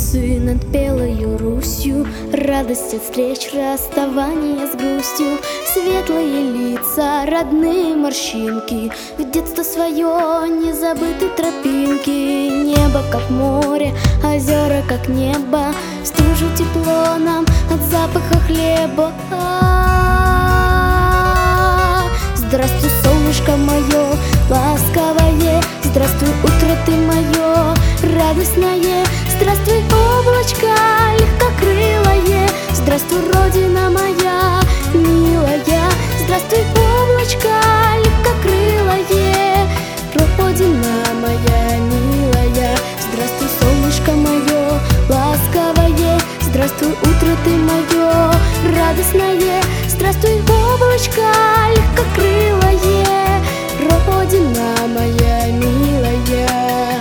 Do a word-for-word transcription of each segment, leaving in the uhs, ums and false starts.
птицы над белою Русью, радость от встреч, расставания с грустью, светлые лица, родные морщинки, в детство свое не забыты тропинки. Небо как море, озера как небо, в стужу тепло нам от запаха хлеба. Здравствуй, солнышко мое, ласковое, здравствуй, утро ты мое, радостное, здравствуй, облачко легкокрылое, здравствуй, родина моя, милая, здравствуй, облачко легкокрылое, родина моя, милая, здравствуй, солнышко мое, ласковое, здравствуй, утро ты мое, радостное, здравствуй, облачко легкокрылое, родина моя, милая.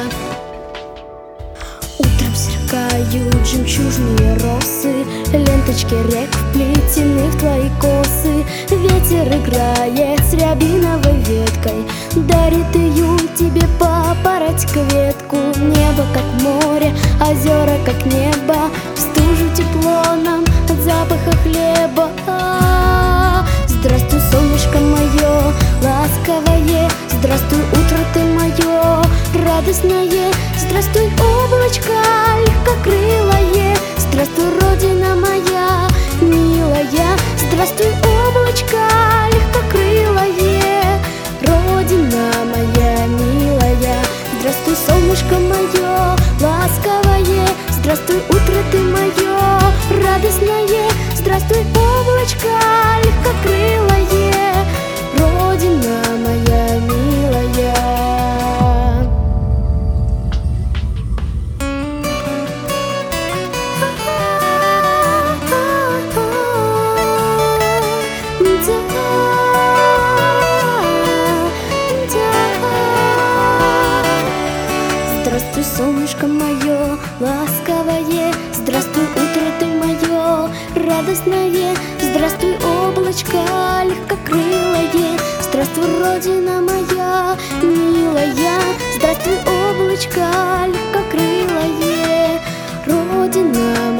Утром сверкают жемчужные росы, ленточки рек вплетены в твои косы. Ветер играет с рябиновой веткой, дарит июль тебе папоротька ветку. Небо как море, озера как небо, в стужу тепло нам от запаха хлеба. Здравствуй, солнышко мое, ласковое, здравствуй, утро ты мое, радостное, здравствуй, облачко легкокрылое, здравствуй, родина моя, милая, здравствуй, облачко легкокрылое, родина моя, милая, здравствуй, солнышко мое, ласковое, здравствуй, утро ты мое, радостное, здравствуй, облачко легкокрылое, родина моя, милая. Здравствуй, солнышко мое, ласковое, здравствуй, утро ты мое, радостное, здравствуй, облачко легкокрылое, здравствуй, родина моя, милая, здравствуй, облачко легкокрылое, родина моя.